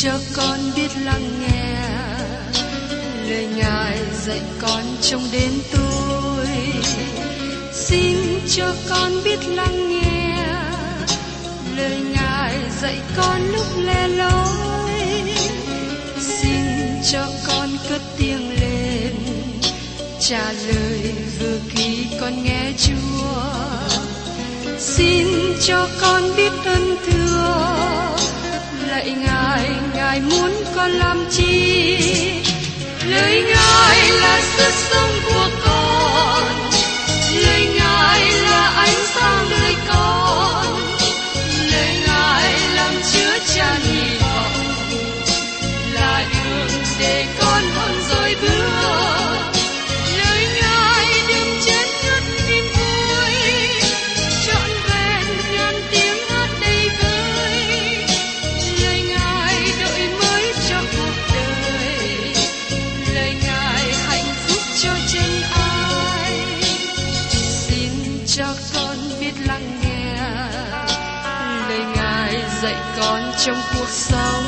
cho con biết lắng nghe lời Ngài dạy con trong đến tôi. Xin cho con biết lắng nghe lời Ngài dạy con lúc lẻ loi. Xin cho con cất tiếng lên trả lời vừa khi con nghe Chúa. Xin cho con biết ơn thưa lạy Ngài, Ngài muốn con làm chi? Lời Ngài là sức sống của con, lời Ngài là ánh sáng đời con, lời Ngài làm chứa chan hy vọng, là đường để con hon dõi bước. Lời Ngài đừng chết ngất niềm vui, trọn vẹn ngàn tiếng hát đầy vơi. Lời Ngài đổi mới cho cuộc đời, lời Ngài hạnh phúc cho chân ai. Xin cho con biết lắng nghe lời Ngài dạy con trong cuộc sống.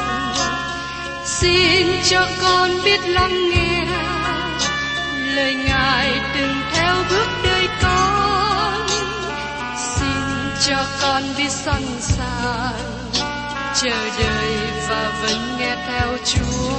Xin cho con biết lắng nghe lời Ngài từng theo bước đời con. Xin cho con biết sẵn sàng chờ đợi và vẫn nghe theo Chúa.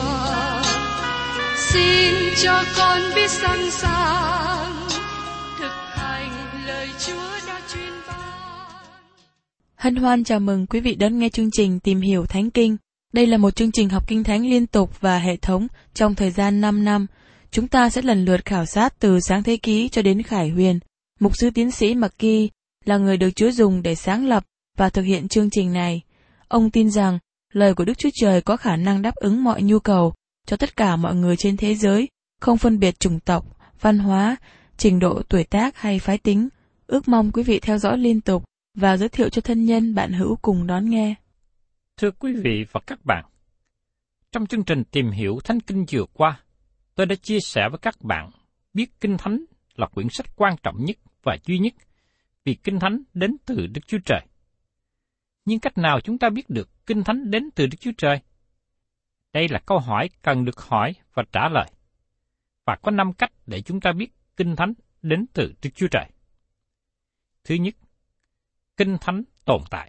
Xin cho con biết sẵn sàng thực hành lời Chúa đã truyền ban. Hân hoan chào mừng quý vị đón nghe chương trình Tìm hiểu Thánh Kinh. Đây là một chương trình học Kinh Thánh liên tục và hệ thống trong thời gian 5 năm. Chúng ta sẽ lần lượt khảo sát từ Sáng Thế Ký cho đến Khải Huyền. Mục sư tiến sĩ McGee là người được Chúa dùng để sáng lập và thực hiện chương trình này. Ông tin rằng lời của Đức Chúa Trời có khả năng đáp ứng mọi nhu cầu cho tất cả mọi người trên thế giới, không phân biệt chủng tộc, văn hóa, trình độ tuổi tác hay phái tính. Ước mong quý vị theo dõi liên tục và giới thiệu cho thân nhân bạn hữu cùng đón nghe. Thưa quý vị và các bạn, trong chương trình Tìm hiểu Thánh Kinh vừa qua, tôi đã chia sẻ với các bạn biết Kinh Thánh là quyển sách quan trọng nhất và duy nhất, vì Kinh Thánh đến từ Đức Chúa Trời. Nhưng cách nào chúng ta biết được Kinh Thánh đến từ Đức Chúa Trời? Đây là câu hỏi cần được hỏi và trả lời. Và có 5 cách để chúng ta biết Kinh Thánh đến từ Đức Chúa Trời. Thứ nhất, Kinh Thánh tồn tại.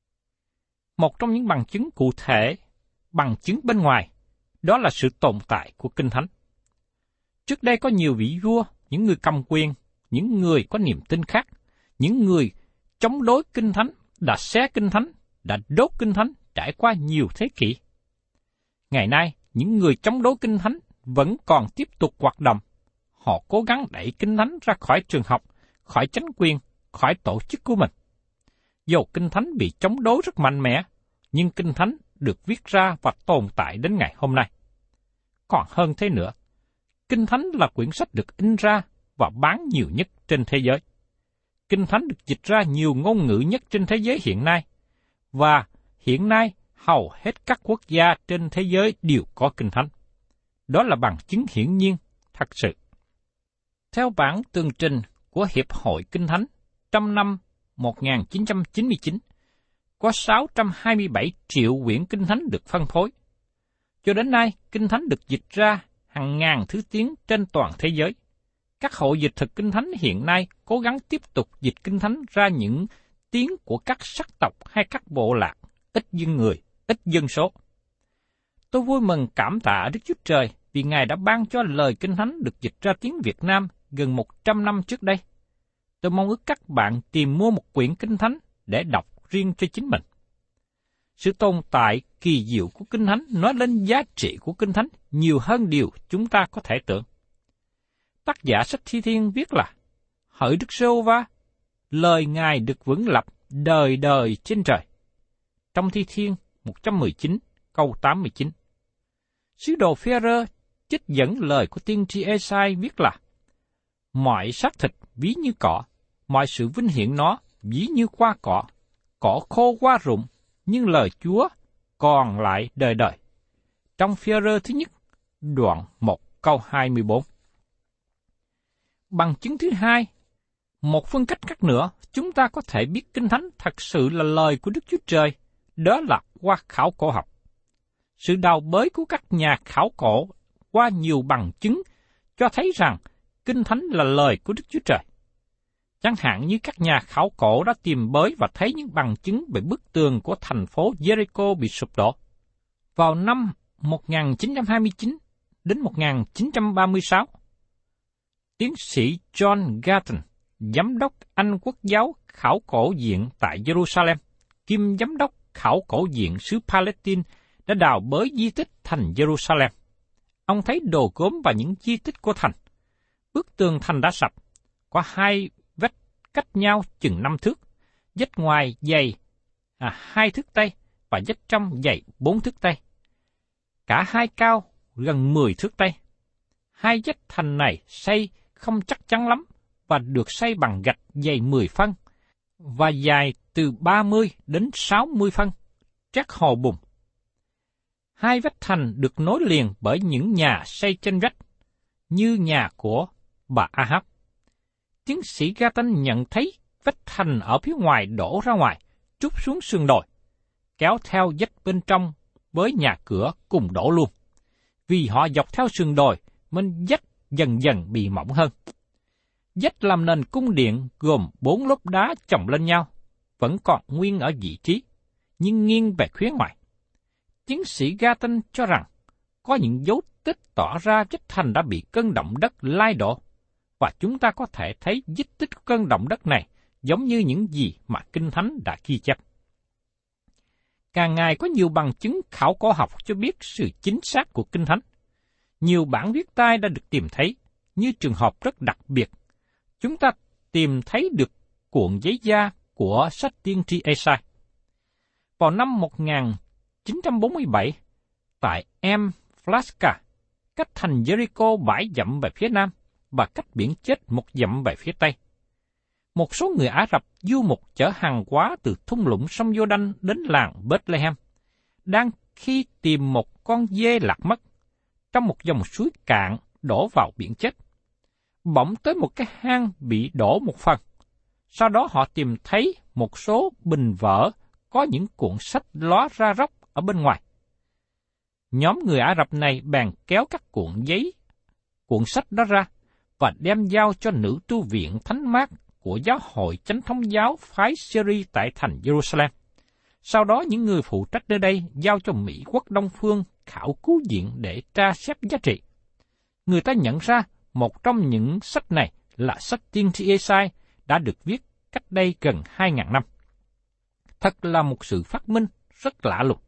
Một trong những bằng chứng cụ thể, bằng chứng bên ngoài, đó là sự tồn tại của Kinh Thánh. Trước đây có nhiều vị vua, những người cầm quyền, những người có niềm tin khác, những người chống đối Kinh Thánh, đã xé Kinh Thánh, đã đốt Kinh Thánh trải qua nhiều thế kỷ. Ngày nay, những người chống đối Kinh Thánh vẫn còn tiếp tục hoạt động. Họ cố gắng đẩy Kinh Thánh ra khỏi trường học, khỏi chánh quyền, khỏi tổ chức của mình. Dầu Kinh Thánh bị chống đối rất mạnh mẽ, nhưng Kinh Thánh được viết ra và tồn tại đến ngày hôm nay. Còn hơn thế nữa, Kinh Thánh là quyển sách được in ra và bán nhiều nhất trên thế giới. Kinh Thánh được dịch ra nhiều ngôn ngữ nhất trên thế giới hiện nay, và hiện nay hầu hết các quốc gia trên thế giới đều có Kinh Thánh. Đó là bằng chứng hiển nhiên, thật sự. Theo bản tường trình của Hiệp hội Kinh Thánh, trong năm 1999, có 627 triệu quyển Kinh Thánh được phân phối. Cho đến nay, Kinh Thánh được dịch ra hàng ngàn thứ tiếng trên toàn thế giới. Các hội dịch thuật Kinh Thánh hiện nay cố gắng tiếp tục dịch Kinh Thánh ra những tiếng của các sắc tộc hay các bộ lạc, ít dân người, ít dân số. Tôi vui mừng cảm tạ Đức Chúa Trời vì Ngài đã ban cho lời Kinh Thánh được dịch ra tiếng Việt Nam gần 100 năm trước đây. Tôi mong ước các bạn tìm mua một quyển Kinh Thánh để đọc riêng cho chính mình. Sự tồn tại kỳ diệu của Kinh Thánh nói lên giá trị của Kinh Thánh nhiều hơn điều chúng ta có thể tưởng. Tác giả sách Thi Thiên viết là: Hỡi Đức Giê-hô-va, lời Ngài được vững lập đời đời trên trời. Trong Thi Thiên 119 câu 89. Sứ đồ Phê-rơ trích dẫn lời của tiên tri Ê-sai viết là: Mọi xác thịt ví như cỏ, mọi sự vinh hiển nó ví như hoa cỏ, cỏ khô hoa rụng, nhưng lời Chúa còn lại đời đời. Trong Phê-rơ thứ nhất, đoạn 1 câu 24. Bằng chứng thứ hai, một phương cách khác nữa, chúng ta có thể biết Kinh Thánh thật sự là lời của Đức Chúa Trời, đó là qua khảo cổ học. Sự đào bới của các nhà khảo cổ qua nhiều bằng chứng cho thấy rằng Kinh Thánh là lời của Đức Chúa Trời. Chẳng hạn như các nhà khảo cổ đã tìm bới và thấy những bằng chứng về bức tường của thành phố Jericho bị sụp đổ. Vào năm 1929 đến 1936, tiến sĩ John Gatton, giám đốc Anh Quốc giáo khảo cổ viện tại Jerusalem, kiêm giám đốc khảo cổ viện xứ Palestine, đã đào bới di tích thành Jerusalem. Ông thấy đồ gốm và những di tích của thành. Bức tường thành đã sập, có 2 vách cách nhau chừng 5 thước, vách ngoài dày 2 thước tây và vách trong dày 4 thước tây. Cả hai cao gần 10 thước tây. 2 vách thành này xây không chắc chắn lắm và được xây bằng gạch dày 10 phân và dài từ 30 đến 60 phân, trát hồ bùn. 2 vách thành được nối liền bởi những nhà xây trên vách, như nhà của bà Ahab. Tiến sĩ Gatton nhận thấy vách thành ở phía ngoài đổ ra ngoài, trút xuống sườn đồi, kéo theo vách bên trong với nhà cửa cùng đổ luôn. Vì họ dọc theo sườn đồi, nên vách dần dần bị mỏng hơn. Vách làm nền cung điện gồm 4 lốp đá chồng lên nhau, vẫn còn nguyên ở vị trí, nhưng nghiêng về phía ngoài. Tiến sĩ Gatton cho rằng có những dấu tích tỏ ra vách thành đã bị cơn động đất lay đổ, và chúng ta có thể thấy vết tích của cơn động đất này giống như những gì mà Kinh Thánh đã ghi chép. Càng ngày có nhiều bằng chứng khảo cổ học cho biết sự chính xác của Kinh Thánh. Nhiều bản viết tay đã được tìm thấy, như trường hợp rất đặc biệt. Chúng ta tìm thấy được cuộn giấy da của sách tiên tri Ê-sai. Vào năm 1947, tại Em-Flaska, cách thành Jericho 7 dặm về phía nam và cách biển Chết 1 dặm về phía tây. Một số người Ả Rập du mục chở hàng hóa từ thung lũng sông Giô-đanh đến làng Bethlehem, đang khi tìm một con dê lạc mất trong một dòng suối cạn đổ vào biển Chết. Bỗng tới một cái hang bị đổ một phần. Sau đó họ tìm thấy một số bình vỡ có những cuộn sách ló ra róc ở bên ngoài. Nhóm người Ả Rập này bèn kéo các cuộn sách đó ra và đem giao cho nữ tu viện Thánh Mát của giáo hội Chánh thống giáo phái Syria tại thành Jerusalem. Sau đó những người phụ trách nơi đây giao cho Mỹ quốc Đông phương khảo cứu viện để tra xét giá trị. Người ta nhận ra một trong những sách này là sách tiên tri Ê-sai đã được viết cách đây gần 2.000 năm. Thật là một sự phát minh rất lạ lùng.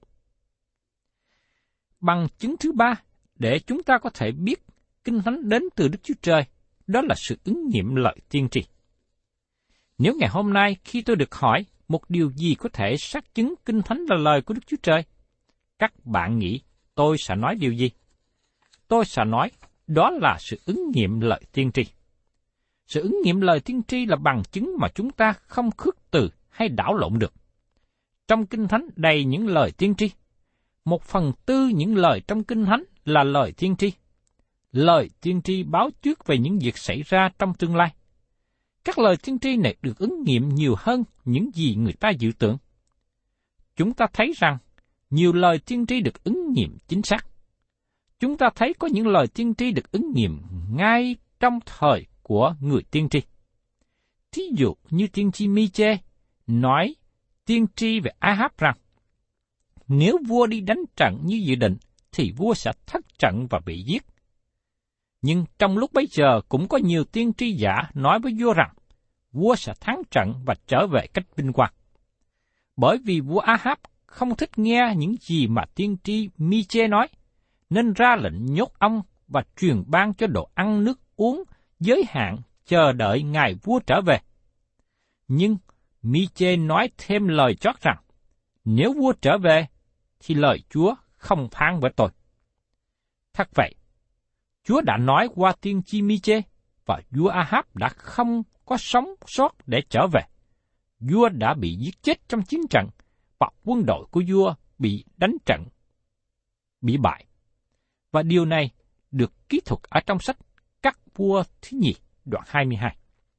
Bằng chứng thứ ba, để chúng ta có thể biết Kinh Thánh đến từ Đức Chúa Trời, đó là sự ứng nghiệm lời tiên tri. Nếu ngày hôm nay khi tôi được hỏi một điều gì có thể xác chứng Kinh Thánh là lời của Đức Chúa Trời, các bạn nghĩ tôi sẽ nói điều gì? Tôi sẽ nói đó là sự ứng nghiệm lời tiên tri. Sự ứng nghiệm lời tiên tri là bằng chứng mà chúng ta không khước từ hay đảo lộn được. Trong Kinh Thánh đầy những lời tiên tri. 1/4 những lời trong Kinh Thánh là lời tiên tri. Lời tiên tri báo trước về những việc xảy ra trong tương lai. Các lời tiên tri này được ứng nghiệm nhiều hơn những gì người ta dự tưởng. Chúng ta thấy rằng nhiều lời tiên tri được ứng nghiệm chính xác. Chúng ta thấy có những lời tiên tri được ứng nghiệm ngay trong thời của người tiên tri. Thí dụ như tiên tri Mi-chê nói tiên tri về Ahab rằng, nếu vua đi đánh trận như dự định, thì vua sẽ thất trận và bị giết. Nhưng trong lúc bấy giờ cũng có nhiều tiên tri giả nói với vua rằng, vua sẽ thắng trận và trở về cách vinh quang. Bởi vì vua Ahab không thích nghe những gì mà tiên tri Mi-chê nói, nên ra lệnh nhốt ông và truyền ban cho đồ ăn nước uống giới hạn chờ đợi ngày vua trở về. Nhưng Mi-chê nói thêm lời chót rằng, nếu vua trở về, thì lời Chúa không phán với tôi. Thật vậy, Chúa đã nói qua tiên tri Mi-chê, và vua Ahab đã không có sống sót để trở về. Vua đã bị giết chết trong chiến trận, và quân đội của vua bị đánh trận, bị bại. Và điều này được ký thuật ở trong sách Các Vua thứ nhì, đoạn 22.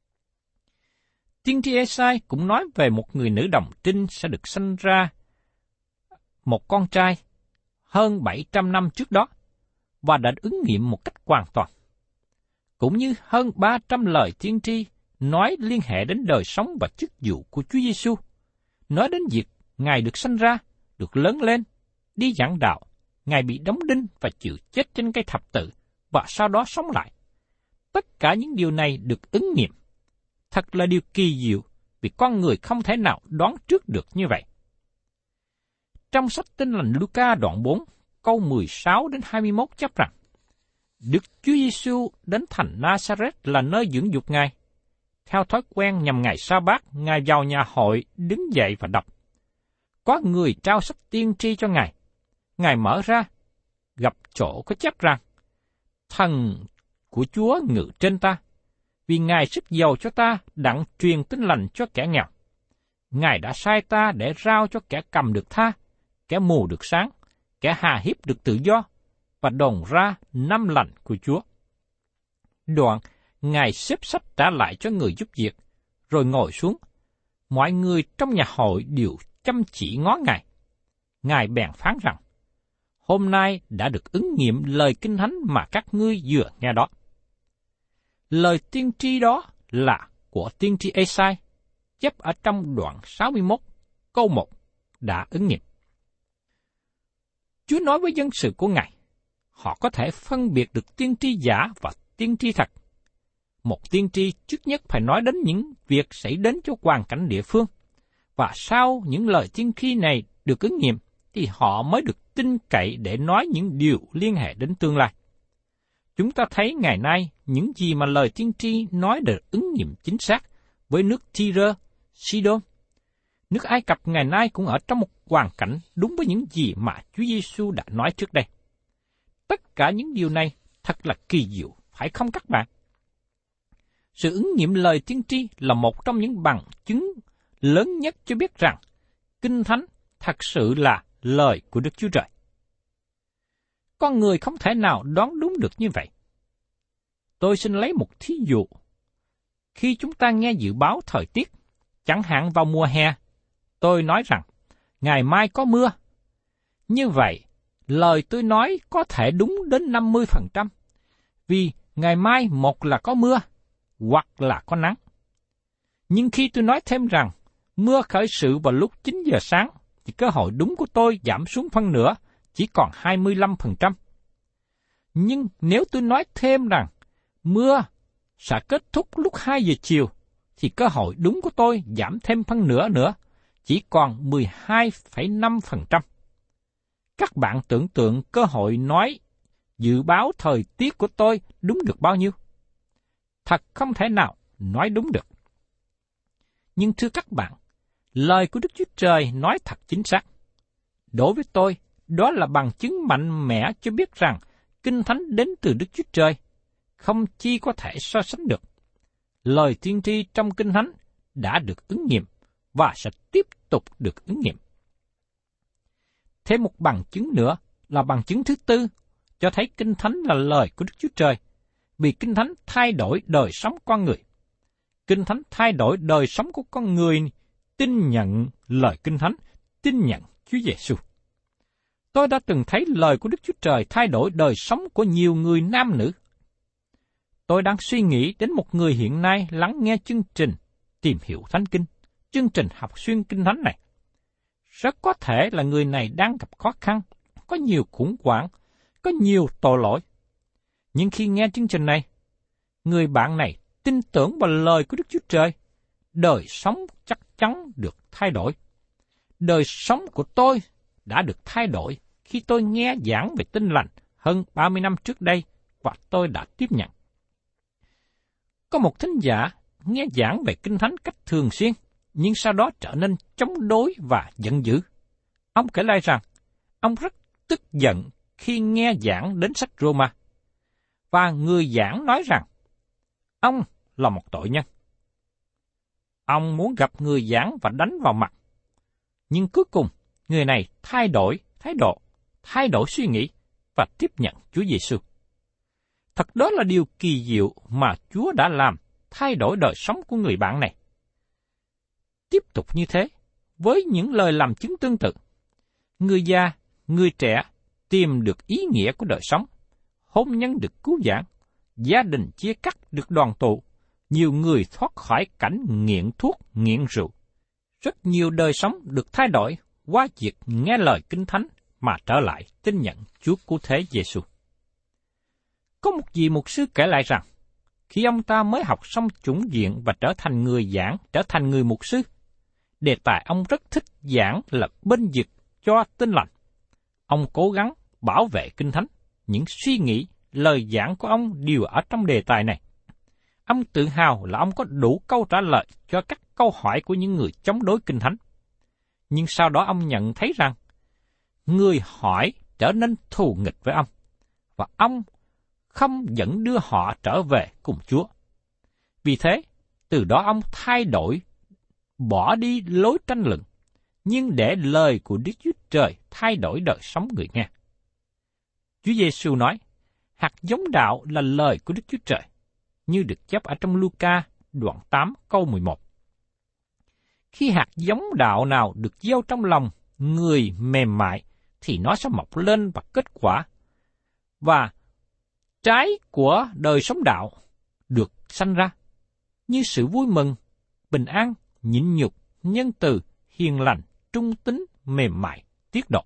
Tiên tri Ê-sai cũng nói về một người nữ đồng trinh sẽ được sanh ra một con trai. hơn 700 năm trước đó và đã ứng nghiệm một cách hoàn toàn. Cũng như hơn 300 lời tiên tri nói liên hệ đến đời sống và chức vụ của Chúa Giêsu, nói đến việc Ngài được sanh ra, được lớn lên, đi giảng đạo, Ngài bị đóng đinh và chịu chết trên cây thập tự và sau đó sống lại. Tất cả những điều này được ứng nghiệm. Thật là điều kỳ diệu vì con người không thể nào đoán trước được như vậy. Trong sách Tin lành Luca đoạn 4, câu 16 đến 21 chép rằng: Đức Chúa Giêsu đến thành Nazareth là nơi dưỡng dục Ngài. Theo thói quen nhằm ngày Sa-bát, Ngài vào nhà hội đứng dậy và đọc. Có người trao sách tiên tri cho Ngài. Ngài mở ra, gặp chỗ có chép rằng: Thần của Chúa ngự trên ta, vì Ngài sức giàu cho ta đặng truyền tin lành cho kẻ nghèo. Ngài đã sai ta để rao cho kẻ cầm được tha, kẻ mù được sáng, kẻ hà hiếp được tự do, và đồn ra năm lành của Chúa. Đoạn, Ngài xếp sách trả lại cho người giúp việc, rồi ngồi xuống. Mọi người trong nhà hội đều chăm chỉ ngó Ngài. Ngài bèn phán rằng: Hôm nay đã được ứng nghiệm lời Kinh Thánh mà các ngươi vừa nghe đó. Lời tiên tri đó là của tiên tri Ê-sai, chép ở trong đoạn 61, câu 1, đã ứng nghiệm. Chúa nói với dân sự của Ngài, họ có thể phân biệt được tiên tri giả và tiên tri thật. Một tiên tri trước nhất phải nói đến những việc xảy đến cho hoàn cảnh địa phương, và sau những lời tiên tri này được ứng nghiệm, thì họ mới được tin cậy để nói những điều liên hệ đến tương lai. Chúng ta thấy ngày nay những gì mà lời tiên tri nói được ứng nghiệm chính xác với nước Tyre, Sidon. Nước Ai Cập ngày nay cũng ở trong một hoàn cảnh đúng với những gì mà Chúa Giêsu đã nói trước đây. Tất cả những điều này thật là kỳ diệu, phải không các bạn? Sự ứng nghiệm lời tiên tri là một trong những bằng chứng lớn nhất cho biết rằng Kinh Thánh thật sự là lời của Đức Chúa Trời. Con người không thể nào đoán đúng được như vậy. Tôi xin lấy một thí dụ. Khi chúng ta nghe dự báo thời tiết, chẳng hạn vào mùa hè, tôi nói rằng, ngày mai có mưa. Như vậy, lời tôi nói có thể đúng đến 50%, vì ngày mai một là có mưa, hoặc là có nắng. Nhưng khi tôi nói thêm rằng, mưa khởi sự vào lúc 9 giờ sáng, thì cơ hội đúng của tôi giảm xuống phân nửa, chỉ còn 25%. Nhưng nếu tôi nói thêm rằng, mưa sẽ kết thúc lúc 2 giờ chiều, thì cơ hội đúng của tôi giảm thêm phân nửa nữa, chỉ còn 12,5%. Các bạn tưởng tượng cơ hội nói dự báo thời tiết của tôi đúng được bao nhiêu? Thật không thể nào nói đúng được. Nhưng thưa các bạn, lời của Đức Chúa Trời nói thật chính xác. Đối với tôi, đó là bằng chứng mạnh mẽ cho biết rằng Kinh Thánh đến từ Đức Chúa Trời, không chi có thể so sánh được. Lời tiên tri trong Kinh Thánh đã được ứng nghiệm và sẽ tiếp tục được ứng nghiệm. Thêm một bằng chứng nữa là bằng chứng thứ tư, cho thấy Kinh Thánh là lời của Đức Chúa Trời, vì Kinh Thánh thay đổi đời sống con người. Kinh Thánh thay đổi đời sống của con người tin nhận lời Kinh Thánh, tin nhận Chúa Giêsu. Tôi đã từng thấy lời của Đức Chúa Trời thay đổi đời sống của nhiều người nam nữ. Tôi đang suy nghĩ đến một người hiện nay lắng nghe chương trình Tìm hiểu Thánh Kinh, chương trình học xuyên Kinh Thánh này. Rất có thể là người này đang gặp khó khăn, có nhiều khủng hoảng, có nhiều tội lỗi. Nhưng khi nghe chương trình này, người bạn này tin tưởng vào lời của Đức Chúa Trời, đời sống chắc chắn được thay đổi. Đời sống của tôi đã được thay đổi khi tôi nghe giảng về Tin lành hơn 30 năm trước đây và tôi đã tiếp nhận. Có một thính giả nghe giảng về Kinh Thánh cách thường xuyên, nhưng sau đó trở nên chống đối và giận dữ. Ông kể lại rằng, ông rất tức giận khi nghe giảng đến sách Roma. Và người giảng nói rằng, ông là một tội nhân. Ông muốn gặp người giảng và đánh vào mặt. Nhưng cuối cùng, người này thay đổi thái độ, thay đổi suy nghĩ và tiếp nhận Chúa Giêsu. Thật đó là điều kỳ diệu mà Chúa đã làm thay đổi đời sống của người bạn này. Tiếp tục như thế, với những lời làm chứng tương tự, người già, người trẻ, tìm được ý nghĩa của đời sống, hôn nhân được cứu vãn, gia đình chia cắt được đoàn tụ, nhiều người thoát khỏi cảnh nghiện thuốc, nghiện rượu. Rất nhiều đời sống được thay đổi qua việc nghe lời Kinh Thánh mà trở lại tin nhận Chúa Cứu Thế Giêsu. Có một vị mục sư kể lại rằng, khi ông ta mới học xong chủng viện và trở thành người giảng, trở thành người mục sư, đề tài ông rất thích giảng là bênh vực cho Tin Lành. Ông cố gắng bảo vệ Kinh Thánh, những suy nghĩ, lời giảng của ông đều ở trong đề tài này. Ông tự hào là ông có đủ câu trả lời cho các câu hỏi của những người chống đối Kinh Thánh. Nhưng sau đó ông nhận thấy rằng, người hỏi trở nên thù nghịch với ông, và ông không dẫn đưa họ trở về cùng Chúa. Vì thế, từ đó ông thay đổi, bỏ đi lối tranh luận, nhưng để lời của Đức Chúa Trời thay đổi đời sống người nghe. Chúa Giêsu nói, hạt giống đạo là lời của Đức Chúa Trời, như được chép ở trong Luca đoạn 8 câu 11. Khi hạt giống đạo nào được gieo trong lòng người mềm mại, thì nó sẽ mọc lên và kết quả. Và trái của đời sống đạo được sanh ra, như sự vui mừng, bình an, nhịn nhục, nhân từ, hiền lành, trung tín, mềm mại, tiết độ.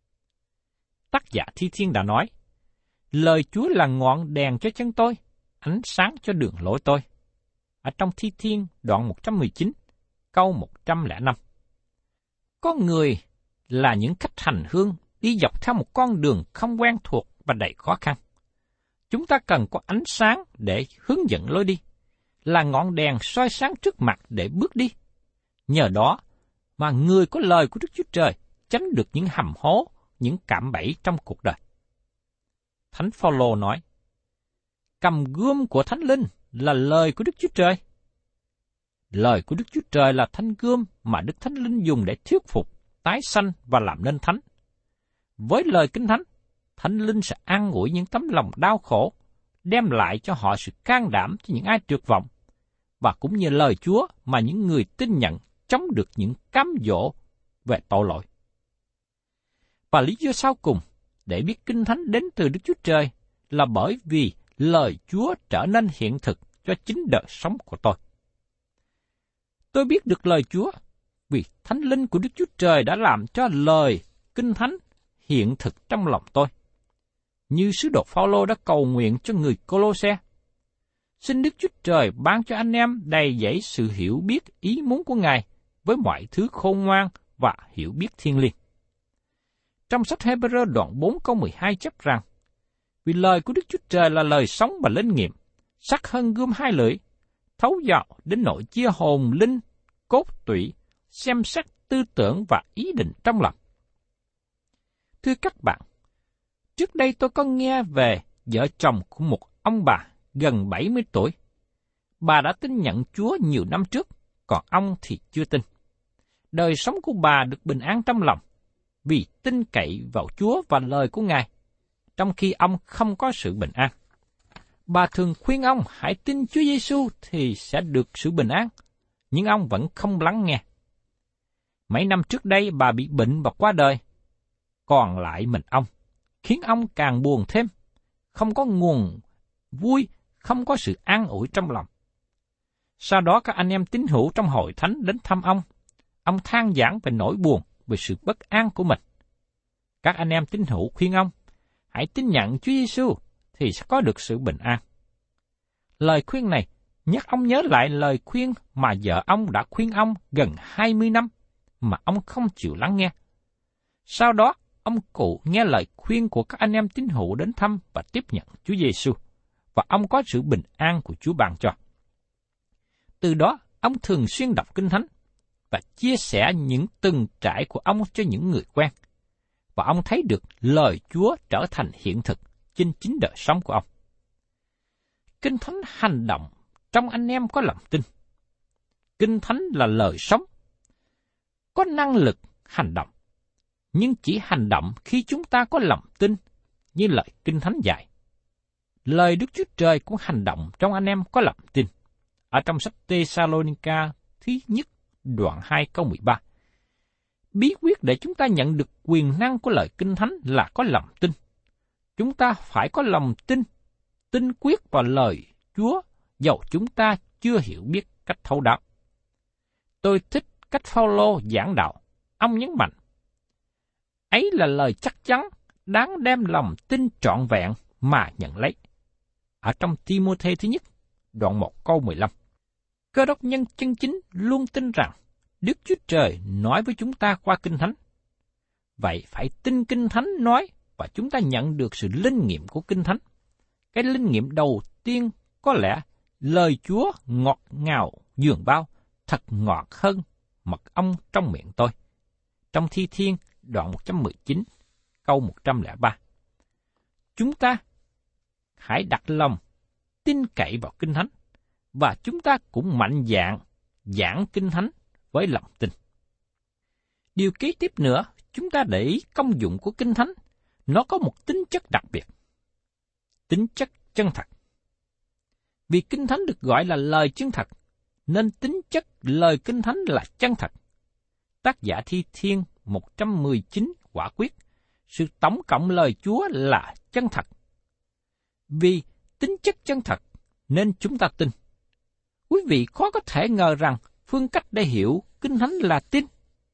Tác giả Thi Thiên đã nói, lời Chúa là ngọn đèn cho chân tôi, ánh sáng cho đường lối tôi. Ở trong Thi Thiên đoạn 119, câu 105. Có người là những khách hành hương đi dọc theo một con đường không quen thuộc và đầy khó khăn. Chúng ta cần có ánh sáng để hướng dẫn lối đi, là ngọn đèn soi sáng trước mặt để bước đi. Nhờ đó mà người có lời của Đức Chúa Trời tránh được những hầm hố, những cạm bẫy trong cuộc đời. Thánh Phaolô nói, cầm gươm của Thánh Linh là lời của Đức Chúa Trời. Lời của Đức Chúa Trời là thanh gươm mà Đức Thánh Linh dùng để thuyết phục, tái sanh và làm nên thánh. Với lời Kinh Thánh, Thánh Linh sẽ an ủi những tấm lòng đau khổ, đem lại cho họ sự can đảm cho những ai tuyệt vọng, và cũng như lời Chúa mà những người tin nhận chống được những cám dỗ về tội lỗi. Và lý do sau cùng để biết Kinh Thánh đến từ Đức Chúa Trời là bởi vì lời Chúa trở nên hiện thực cho chính đời sống của tôi. Tôi biết được lời Chúa vì Thánh Linh của Đức Chúa Trời đã làm cho lời Kinh Thánh hiện thực trong lòng tôi. Như sứ đồ Phaolô đã cầu nguyện cho người Cô-lô-se, xin Đức Chúa Trời ban cho anh em đầy dẫy sự hiểu biết ý muốn của Ngài với mọi thứ khôn ngoan và hiểu biết thiêng liêng. Trong sách Hê-bơ-rơ đoạn 4 câu 12 chép rằng, vì lời của Đức Chúa Trời là lời sống và linh nghiệm, sắc hơn gươm hai lưỡi, thấu vào đến nội chia hồn linh, cốt tủy, xem xét tư tưởng và ý định trong lòng. Thưa các bạn, trước đây tôi có nghe về vợ chồng của một ông bà gần 70 tuổi. Bà đã tin nhận Chúa nhiều năm trước, còn ông thì chưa tin. Đời sống của bà được bình an trong lòng, vì tin cậy vào Chúa và lời của Ngài, trong khi ông không có sự bình an. Bà thường khuyên ông hãy tin Chúa Giêsu thì sẽ được sự bình an, nhưng ông vẫn không lắng nghe. Mấy năm trước đây bà bị bệnh và qua đời, còn lại mình ông, khiến ông càng buồn thêm, không có nguồn vui, không có sự an ủi trong lòng. Sau đó các anh em tín hữu trong hội thánh đến thăm ông than vãn về nỗi buồn, về sự bất an của mình. Các anh em tín hữu khuyên ông, hãy tin nhận Chúa Giêsu thì sẽ có được sự bình an. Lời khuyên này nhắc ông nhớ lại lời khuyên mà vợ ông đã khuyên ông gần 20 năm, mà ông không chịu lắng nghe. Sau đó, ông cụ nghe lời khuyên của các anh em tín hữu đến thăm và tiếp nhận Chúa Giêsu, và ông có sự bình an của Chúa ban cho. Từ đó, ông thường xuyên đọc Kinh Thánh và chia sẻ những từng trải của ông cho những người quen, và ông thấy được lời Chúa trở thành hiện thực trên chính đời sống của ông. Kinh Thánh hành động trong anh em có lòng tin. Kinh Thánh là lời sống, có năng lực hành động, nhưng chỉ hành động khi chúng ta có lòng tin như lời Kinh Thánh dạy. Lời Đức Chúa Trời cũng hành động trong anh em có lòng tin. Ở trong sách Tê-sa-lô-ni-ca thứ nhất đoạn 2 câu 13. bí quyết để chúng ta nhận được quyền năng của lời Kinh Thánh là có lòng tin. Chúng ta phải có lòng tin quyết vào lời Chúa, dầu chúng ta chưa hiểu biết cách thấu đáo. Tôi thích cách Phao-lô giảng đạo. Ông nhấn mạnh, ấy là lời chắc chắn, đáng đem lòng tin trọn vẹn mà nhận lấy. Ở trong Ti-mô-thê thứ nhất, đoạn 1 câu 15. Cơ đốc nhân chân chính luôn tin rằng Đức Chúa Trời nói với chúng ta qua Kinh Thánh. Vậy phải tin Kinh Thánh nói và chúng ta nhận được sự linh nghiệm của Kinh Thánh. Cái linh nghiệm đầu tiên có lẽ lời Chúa ngọt ngào dường bao, thật ngọt hơn mật ong trong miệng tôi. Trong Thi Thiên đoạn 119 câu 103. Chúng ta hãy đặt lòng tin cậy vào Kinh Thánh, và chúng ta cũng mạnh dạn giảng Kinh Thánh với lòng tin. Điều kế tiếp nữa, chúng ta để ý công dụng của Kinh Thánh, nó có một tính chất đặc biệt. Tính chất chân thật. Vì Kinh Thánh được gọi là lời chân thật, nên tính chất lời Kinh Thánh là chân thật. Tác giả Thi Thiên 119 quả quyết, sự tổng cộng lời Chúa là chân thật. Vì tính chất chân thật nên chúng ta tin. Quý vị khó có thể ngờ rằng phương cách để hiểu Kinh Thánh là tin.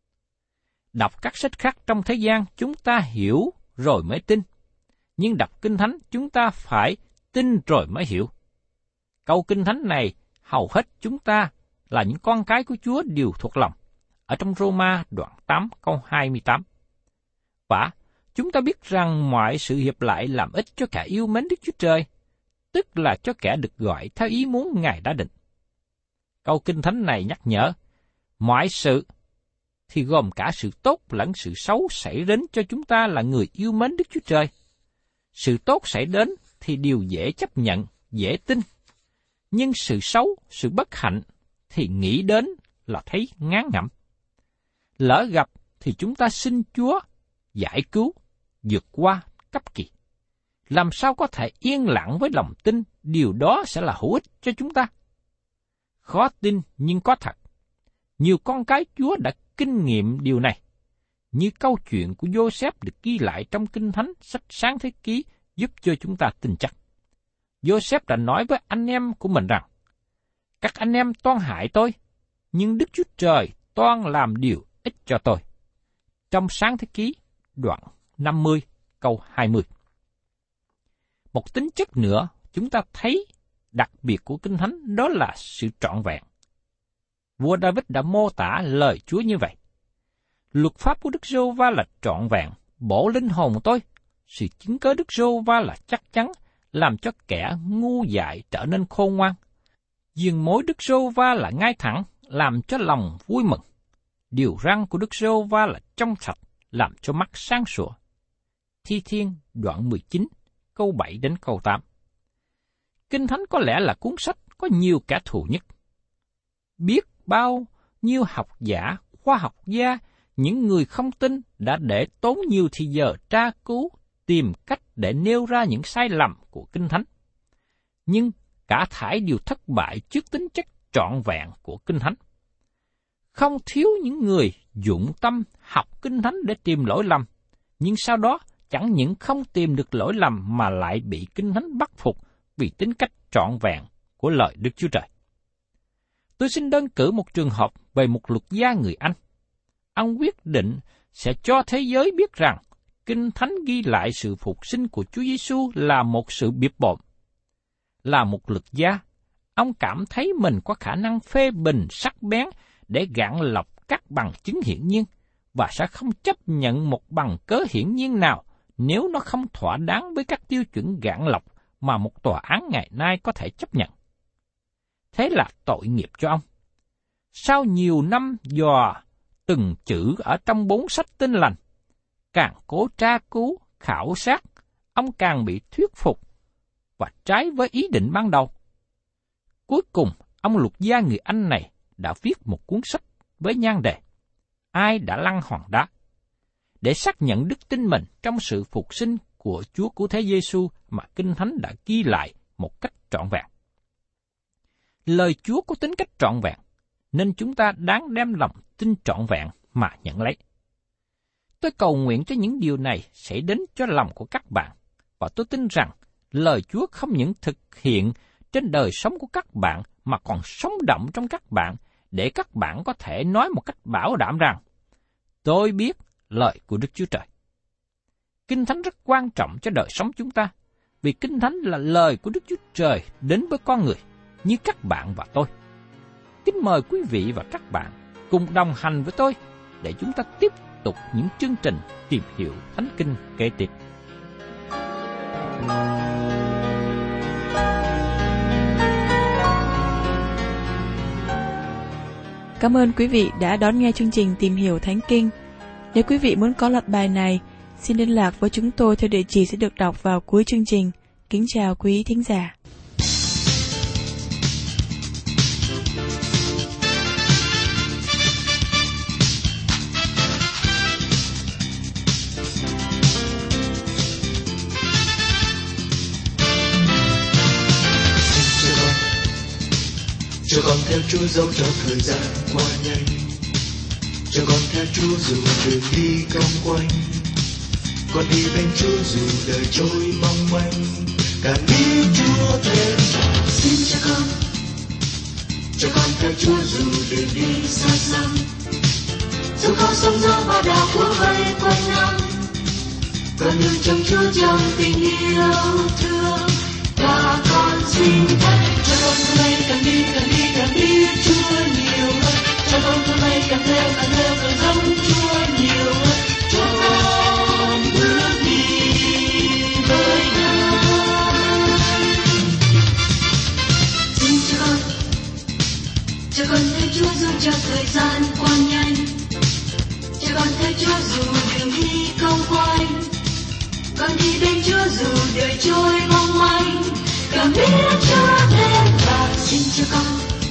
Đọc các sách khác trong thế gian chúng ta hiểu rồi mới tin, nhưng đọc Kinh Thánh chúng ta phải tin rồi mới hiểu. Câu Kinh Thánh này hầu hết chúng ta là những con cái của Chúa đều thuộc lòng, ở trong Roma đoạn 8 câu 28. Và chúng ta biết rằng mọi sự hiệp lại làm ích cho kẻ yêu mến Đức Chúa Trời, tức là cho kẻ được gọi theo ý muốn Ngài đã định. Câu Kinh Thánh này nhắc nhở, mọi sự thì gồm cả sự tốt lẫn sự xấu xảy đến cho chúng ta là người yêu mến Đức Chúa Trời. Sự tốt xảy đến thì điều dễ chấp nhận, dễ tin. Nhưng sự xấu, sự bất hạnh thì nghĩ đến là thấy ngán ngẩm. Lỡ gặp thì chúng ta xin Chúa giải cứu, vượt qua cấp kỳ. Làm sao có thể yên lặng với lòng tin điều đó sẽ là hữu ích cho chúng ta? Khó tin nhưng có thật. Nhiều con cái Chúa đã kinh nghiệm điều này, như câu chuyện của Giô-xép được ghi lại trong Kinh Thánh sách Sáng Thế Ký giúp cho chúng ta tin chắc. Giô-xép đã nói với anh em của mình rằng, các anh em toan hại tôi, nhưng Đức Chúa Trời toan làm điều ích cho tôi. Trong Sáng Thế Ký, đoạn 50, câu 20. Một tính chất nữa chúng ta thấy đặc biệt của Kinh Thánh đó là sự trọn vẹn. Vua David đã mô tả lời Chúa như vậy. Luật pháp của Đức Giê-hô-va là trọn vẹn, bổ linh hồn tôi. Sự chứng cớ Đức Giê-hô-va là chắc chắn, làm cho kẻ ngu dại trở nên khôn ngoan. Diền mối Đức Giê-hô-va là ngay thẳng, làm cho lòng vui mừng. Điều răn của Đức Giê-hô-va là trong sạch, làm cho mắt sáng sủa. Thi Thiên đoạn 19, câu 7 đến câu 8. Kinh Thánh có lẽ là cuốn sách có nhiều kẻ thù nhất. Biết bao nhiêu học giả, khoa học gia, những người không tin đã để tốn nhiều thời giờ tra cứu, tìm cách để nêu ra những sai lầm của Kinh Thánh. Nhưng cả thảy đều thất bại trước tính chất trọn vẹn của Kinh Thánh. Không thiếu những người dụng tâm học Kinh Thánh để tìm lỗi lầm, nhưng sau đó chẳng những không tìm được lỗi lầm mà lại bị Kinh Thánh bắt phục vì tính cách trọn vẹn của lời Đức Chúa Trời. Tôi xin đơn cử một trường hợp về một luật gia người Anh. Ông quyết định sẽ cho thế giới biết rằng Kinh Thánh ghi lại sự phục sinh của Chúa Giêsu là một sự biệp bộn. Là một luật gia, ông cảm thấy mình có khả năng phê bình sắc bén để gạn lọc các bằng chứng hiển nhiên, và sẽ không chấp nhận một bằng cớ hiển nhiên nào nếu nó không thỏa đáng với các tiêu chuẩn gạn lọc mà một tòa án ngày nay có thể chấp nhận. Thế là tội nghiệp cho ông. Sau nhiều năm dò từng chữ ở trong 4 sách Tin Lành, càng cố tra cứu, khảo sát, ông càng bị thuyết phục và trái với ý định ban đầu. Cuối cùng, ông luật gia người Anh này đã viết một cuốn sách với nhan đề Ai đã lăn hòn đá, để xác nhận đức tin mình trong sự phục sinh của Chúa Cứu Thế Giêsu mà Kinh Thánh đã ghi lại một cách trọn vẹn. Lời Chúa có tính cách trọn vẹn, nên chúng ta đáng đem lòng tin trọn vẹn mà nhận lấy. Tôi cầu nguyện cho những điều này sẽ đến cho lòng của các bạn, và tôi tin rằng lời Chúa không những thực hiện trên đời sống của các bạn mà còn sống động trong các bạn, để các bạn có thể nói một cách bảo đảm rằng, tôi biết lời của Đức Chúa Trời. Kinh Thánh rất quan trọng cho đời sống chúng ta, vì Kinh Thánh là lời của Đức Chúa Trời đến với con người, như các bạn và tôi. Kính mời quý vị và các bạn cùng đồng hành với tôi để chúng ta tiếp tục những chương trình tìm hiểu Thánh Kinh kế tiếp. Cảm ơn quý vị đã đón nghe chương trình Tìm hiểu Thánh Kinh. Nếu quý vị muốn có loạt bài này, xin liên lạc với chúng tôi theo địa chỉ sẽ được đọc vào cuối chương trình. Kính chào quý thính giả. Cho con theo Chúa dẫu cho thời gian qua nhanh, cho con theo Chúa dù đường đi cong quanh, con đi bên Chúa dù đời trôi mong manh, càng biết Chúa thêm. Xin cho con theo Chúa dù đường đi xa xăm, dù có sóng gió và đào cuốn vây quanh năm, con đường trong Chúa trong tình yêu thương, và con xin thách cho con hôm nay càng đi Chúa nhiều hơn, cho con hôm nay càng theo càng giống Chúa nhiều hơn, cho con bước đi với Ngài. Xin cho con theo Chúa dù cho thời gian qua nhanh, cho con theo Chúa dù đường đi cong quanh, con đi bên Chúa dù đời trôi mong manh, càng biết Chúa thêm. Và xin cho con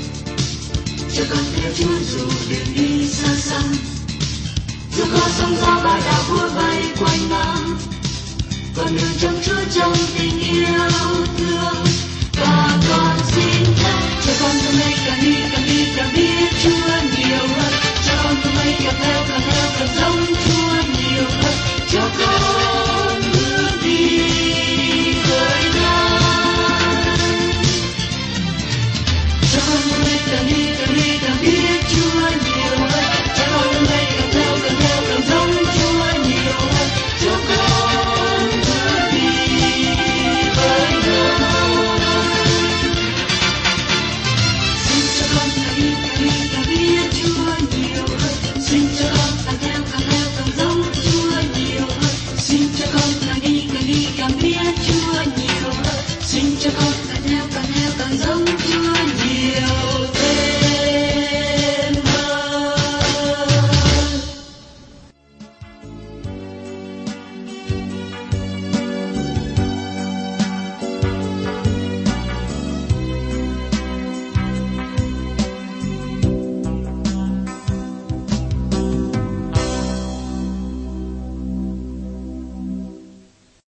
theo Chúa dù đường đi xa xăm, dù có sóng gió và đào vua bay quanh năm, con đường trong Chúa trong tình yêu thương, và con xin thách cho con hôm nay càng đi càng biết Chúa nhiều hơn, cho con hôm nay càng theo càng giống